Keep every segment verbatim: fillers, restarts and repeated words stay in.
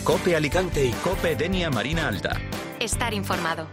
COPE Alicante y COPE Denia Marina Alta. Estar informado.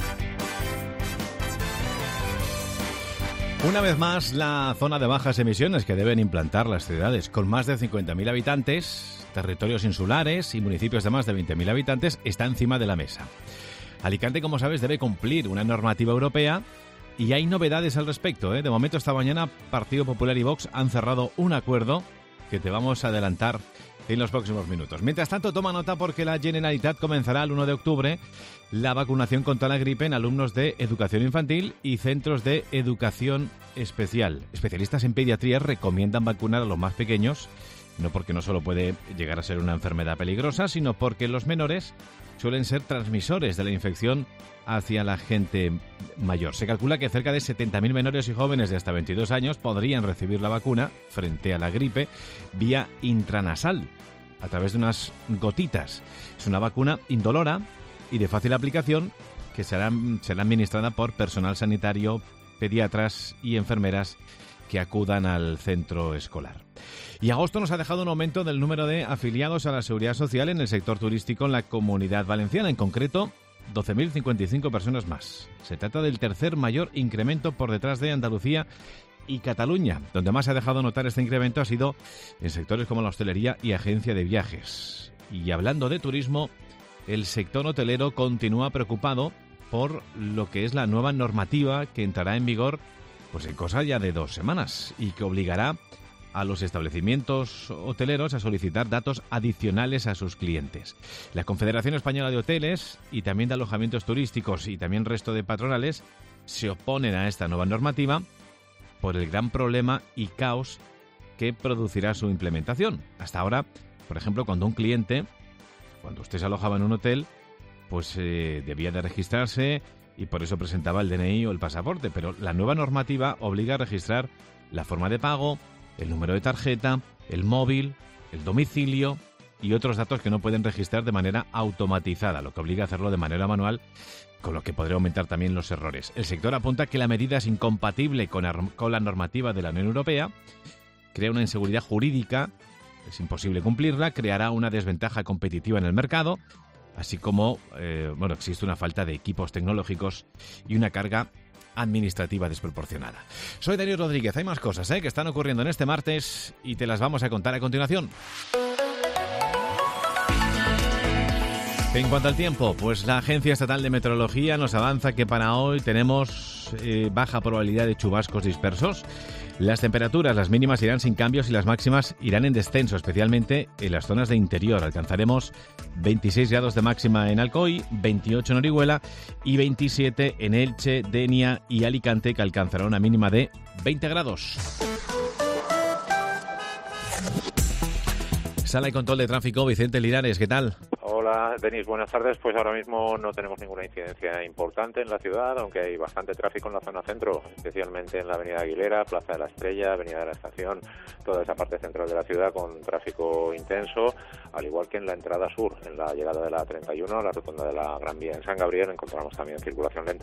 Una vez más, la zona de bajas emisiones que deben implantar las ciudades con más de cincuenta mil habitantes, territorios insulares y municipios de más de veinte mil habitantes está encima de la mesa. Alicante, como sabes, debe cumplir una normativa europea y hay novedades al respecto, ¿eh? De momento, esta mañana, Partido Popular y Vox han cerrado un acuerdo que te vamos a adelantar en los próximos minutos. Mientras tanto, toma nota porque la Generalitat comenzará el uno de octubre la vacunación contra la gripe en alumnos de educación infantil y centros de educación especial. Especialistas en pediatría recomiendan vacunar a los más pequeños, no porque no solo puede llegar a ser una enfermedad peligrosa, sino porque los menores suelen ser transmisores de la infección hacia la gente mayor. Se calcula que cerca de setenta mil menores y jóvenes de hasta veintidós años podrían recibir la vacuna frente a la gripe vía intranasal, a través de unas gotitas. Es una vacuna indolora y de fácil aplicación que será, será administrada por personal sanitario, pediatras y enfermeras que acudan al centro escolar. Y agosto nos ha dejado un aumento del número de afiliados a la Seguridad Social en el sector turístico en la Comunidad Valenciana, en concreto doce mil cincuenta y cinco personas más. Se trata del tercer mayor incremento por detrás de Andalucía y Cataluña. Donde más se ha dejado notar este incremento ha sido en sectores como la hostelería y agencia de viajes. Y hablando de turismo, el sector hotelero continúa preocupado por lo que es la nueva normativa que entrará en vigor pues en cosa ya de dos semanas y que obligará a los establecimientos hoteleros a solicitar datos adicionales a sus clientes. La Confederación Española de Hoteles y también de Alojamientos Turísticos y también resto de patronales se oponen a esta nueva normativa por el gran problema y caos que producirá su implementación. Hasta ahora, por ejemplo, cuando un cliente, cuando usted se alojaba en un hotel, pues eh, debía de registrarse y por eso presentaba el D N I o el pasaporte, pero la nueva normativa obliga a registrar la forma de pago, el número de tarjeta, el móvil, el domicilio y otros datos que no pueden registrar de manera automatizada, lo que obliga a hacerlo de manera manual, con lo que podría aumentar también los errores. El sector apunta que la medida es incompatible con, con la normativa de la Unión Europea, crea una inseguridad jurídica, es imposible cumplirla, creará una desventaja competitiva en el mercado, así como eh, bueno, existe una falta de equipos tecnológicos y una carga administrativa desproporcionada. Soy Daniel Rodríguez. Hay más cosas ¿eh? que están ocurriendo en este martes y te las vamos a contar a continuación. En cuanto al tiempo, pues la Agencia Estatal de Meteorología nos avanza que para hoy tenemos eh, baja probabilidad de chubascos dispersos. Las temperaturas, las mínimas irán sin cambios y las máximas irán en descenso, especialmente en las zonas de interior. Alcanzaremos veintiséis grados de máxima en Alcoy, veintiocho en Orihuela y veintisiete en Elche, Denia y Alicante, que alcanzará una mínima de veinte grados. Sala y control de tráfico, Vicente Linares, ¿qué tal? Hola, Denis, buenas tardes. Pues ahora mismo no tenemos ninguna incidencia importante en la ciudad, aunque hay bastante tráfico en la zona centro, especialmente en la avenida Aguilera, Plaza de la Estrella, avenida de la Estación, toda esa parte central de la ciudad con tráfico intenso, al igual que en la entrada sur, en la llegada de la treinta y uno a la rotonda de la Gran Vía en San Gabriel encontramos también circulación lenta.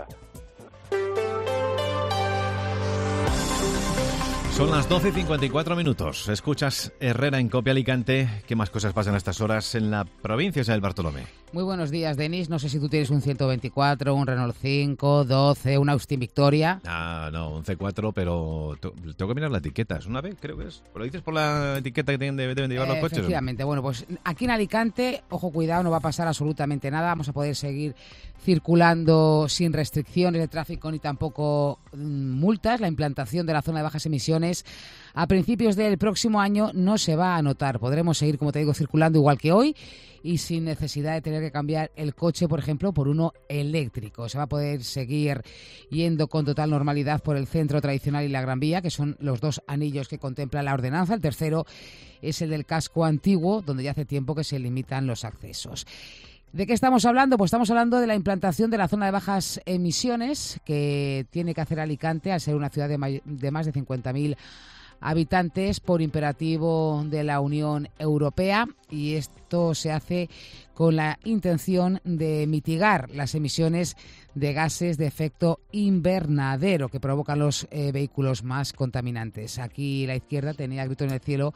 Son las doce y cincuenta y cuatro minutos. Escuchas Herrera en COPE Alicante. ¿Qué más cosas pasan a estas horas en la provincia de Bartolomé? Muy buenos días, Denis. No sé si tú tienes un ciento veinticuatro, un Renault cinco, doce, un Austin Victoria. Ah, no, un C cuatro, pero tengo que mirar la etiqueta. ¿Es una B? Creo que es. ¿Lo dices por la etiqueta que deben de, deben de llevar eh, los coches? Efectivamente. Bueno, pues aquí en Alicante, ojo, cuidado, no va a pasar absolutamente nada. Vamos a poder seguir circulando sin restricciones de tráfico ni tampoco mmm, multas. La implantación de la zona de bajas emisiones a principios del próximo año no se va a notar. Podremos seguir, como te digo, circulando igual que hoy y sin necesidad de tener que cambiar el coche, por ejemplo, por uno eléctrico. Se va a poder seguir yendo con total normalidad por el centro tradicional y la Gran Vía, que son los dos anillos que contempla la ordenanza. El tercero es el del casco antiguo, donde ya hace tiempo que se limitan los accesos. ¿De qué estamos hablando? Pues estamos hablando de la implantación de la zona de bajas emisiones que tiene que hacer Alicante al ser una ciudad de, may- de más de cincuenta mil habitantes por imperativo de la Unión Europea, y esto se hace con la intención de mitigar las emisiones de gases de efecto invernadero que provocan los eh, vehículos más contaminantes. Aquí la izquierda tenía grito en el cielo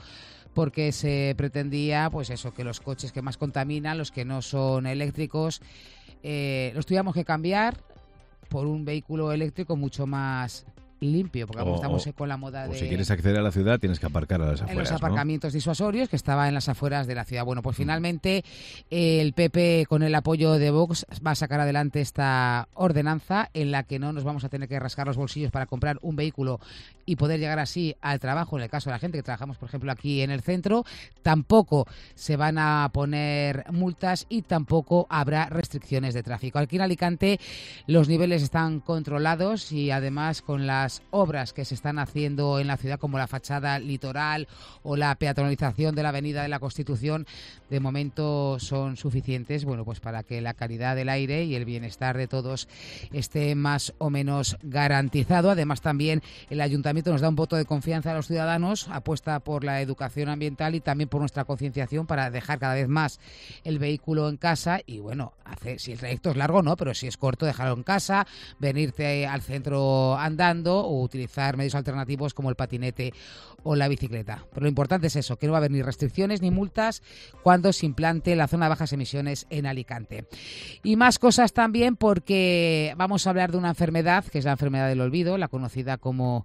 porque se pretendía, pues eso, que los coches que más contaminan, los que no son eléctricos, eh, los tuviéramos que cambiar por un vehículo eléctrico mucho más limpio, porque como estamos con la moda de... O si quieres acceder a la ciudad tienes que aparcar a las afueras, en los aparcamientos, ¿no?, disuasorios, que estaba en las afueras de la ciudad. Bueno, pues finalmente eh, el P P, con el apoyo de Vox, va a sacar adelante esta ordenanza en la que no nos vamos a tener que rascar los bolsillos para comprar un vehículo y poder llegar así al trabajo, en el caso de la gente que trabajamos, por ejemplo, aquí en el centro. Tampoco se van a poner multas y tampoco habrá restricciones de tráfico. Aquí en Alicante los niveles están controlados y además con las obras que se están haciendo en la ciudad, como la fachada litoral o la peatonalización de la Avenida de la Constitución, de momento son suficientes, bueno, pues para que la calidad del aire y el bienestar de todos esté más o menos garantizado. Además, también el Ayuntamiento nos da un voto de confianza a los ciudadanos, apuesta por la educación ambiental y también por nuestra concienciación para dejar cada vez más el vehículo en casa y, bueno, hacer, si el trayecto es largo, no, pero si es corto, dejarlo en casa, venirte al centro andando o utilizar medios alternativos como el patinete o la bicicleta. Pero lo importante es eso, que no va a haber ni restricciones ni multas cuando se implante la zona de bajas emisiones en Alicante. Y más cosas también, porque vamos a hablar de una enfermedad, que es la enfermedad del olvido, la conocida como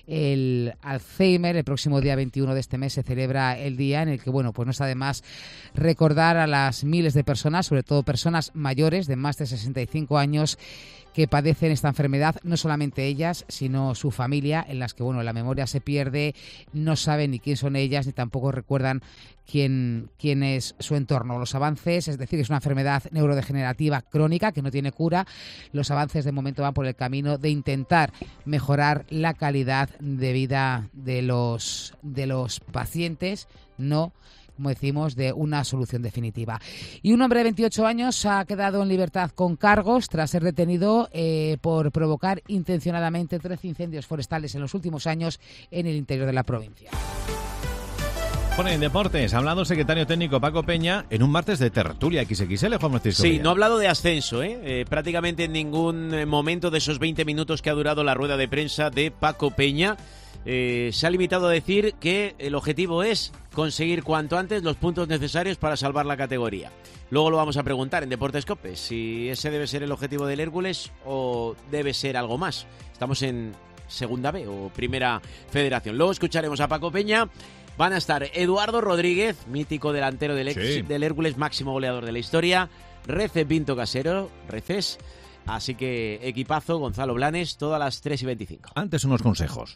el Alzheimer. El próximo día veintiuno de este mes se celebra el día en el que, bueno, pues no está de más recordar a las miles de personas, sobre todo personas mayores de más de sesenta y cinco años, que padecen esta enfermedad, no solamente ellas, sino su familia, en las que, bueno, la memoria se pierde, no saben ni quién son ellas, ni tampoco recuerdan quién, quién es su entorno. Los avances, es decir, es una enfermedad neurodegenerativa crónica que no tiene cura. Los avances de momento van por el camino de intentar mejorar la calidad de vida de los, de los pacientes, no, como decimos, de una solución definitiva. Y un hombre de veintiocho años ha quedado en libertad con cargos tras ser detenido eh, por provocar intencionadamente trece incendios forestales en los últimos años en el interior de la provincia. Bueno, en deportes, ha hablado el secretario técnico Paco Peña en un martes de tertulia equis equis ele, Juan Francisco. Sí, Villa. no ha hablado de ascenso, ¿eh? Eh, prácticamente en ningún momento de esos veinte minutos que ha durado la rueda de prensa de Paco Peña. Eh, se ha limitado a decir que el objetivo es conseguir cuanto antes los puntos necesarios para salvar la categoría. Luego lo vamos a preguntar en Deportes COPE si ese debe ser el objetivo del Hércules o debe ser algo más. Estamos en Segunda B o Primera Federación. Luego escucharemos a Paco Peña. Van a estar Eduardo Rodríguez, mítico delantero del, ex, sí. del Hércules, máximo goleador de la historia, Rece Pinto Casero, Reces. Así que equipazo, Gonzalo Blanes, todas las tres y veinticinco. Antes unos consejos.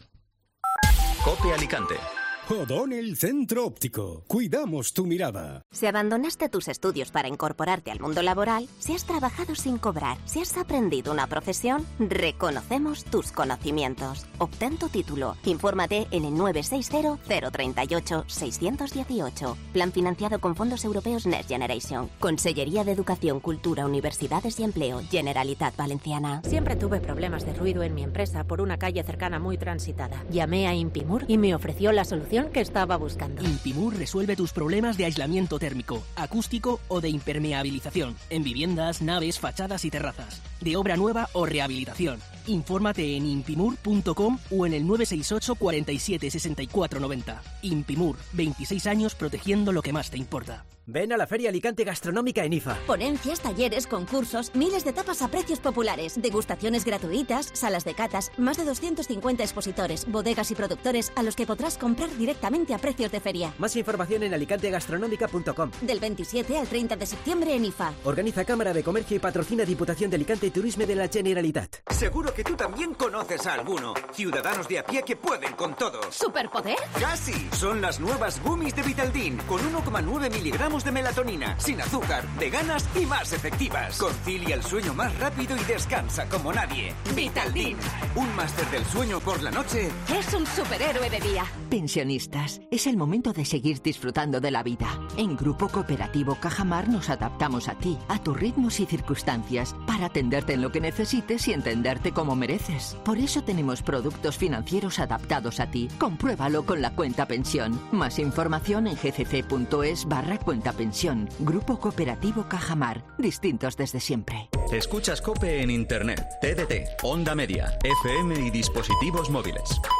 COPE Alicante. O'Donnell Centro Óptico. Cuidamos tu mirada. Si abandonaste tus estudios para incorporarte al mundo laboral, si has trabajado sin cobrar, si has aprendido una profesión, reconocemos tus conocimientos. Obtén tu título. Infórmate en el nueve seis cero, cero tres ocho, seis uno ocho. Plan financiado con fondos europeos Next Generation. Consellería de Educación, Cultura, Universidades y Empleo. Generalitat Valenciana. Siempre tuve problemas de ruido en mi empresa por una calle cercana muy transitada. Llamé a Impimur y me ofreció la solución que estaba buscando. Impimur resuelve tus problemas de aislamiento térmico, acústico o de impermeabilización en viviendas, naves, fachadas y terrazas, de obra nueva o rehabilitación. Infórmate en impimur punto com o en el nueve seis ocho, cuarenta y siete, sesenta y cuatro noventa. Impimur, veintiséis años protegiendo lo que más te importa. Ven a la Feria Alicante Gastronómica en I F A. Ponencias, talleres, concursos, miles de tapas a precios populares, degustaciones gratuitas, salas de catas, más de doscientos cincuenta expositores, bodegas y productores a los que podrás comprar directamente a precios de feria. Más información en alicante gastronómica punto com. Del veintisiete al treinta de septiembre en I F A. Organiza Cámara de Comercio y patrocina Diputación de Alicante y Turisme de la Generalitat. Seguro que tú también conoces a alguno. Ciudadanos de a pie que pueden con todo. ¿Superpoder? ¡Casi! Son las nuevas gummies de Vitaldin, con uno coma nueve miligramos de melatonina, sin azúcar, veganas y más efectivas. Concilia el sueño más rápido y descansa como nadie. Vitaldin, un máster del sueño por la noche. Es un superhéroe de día. Pensionistas, es el momento de seguir disfrutando de la vida. En Grupo Cooperativo Cajamar nos adaptamos a ti, a tus ritmos y circunstancias, para atenderte en lo que necesites y entenderte como mereces. Por eso tenemos productos financieros adaptados a ti. Compruébalo con la cuenta pensión. Más información en gcc.es barra cuenta pensión. Grupo Cooperativo Cajamar. Distintos desde siempre. Escuchas COPE en Internet, T D T, Onda Media, F M y dispositivos móviles.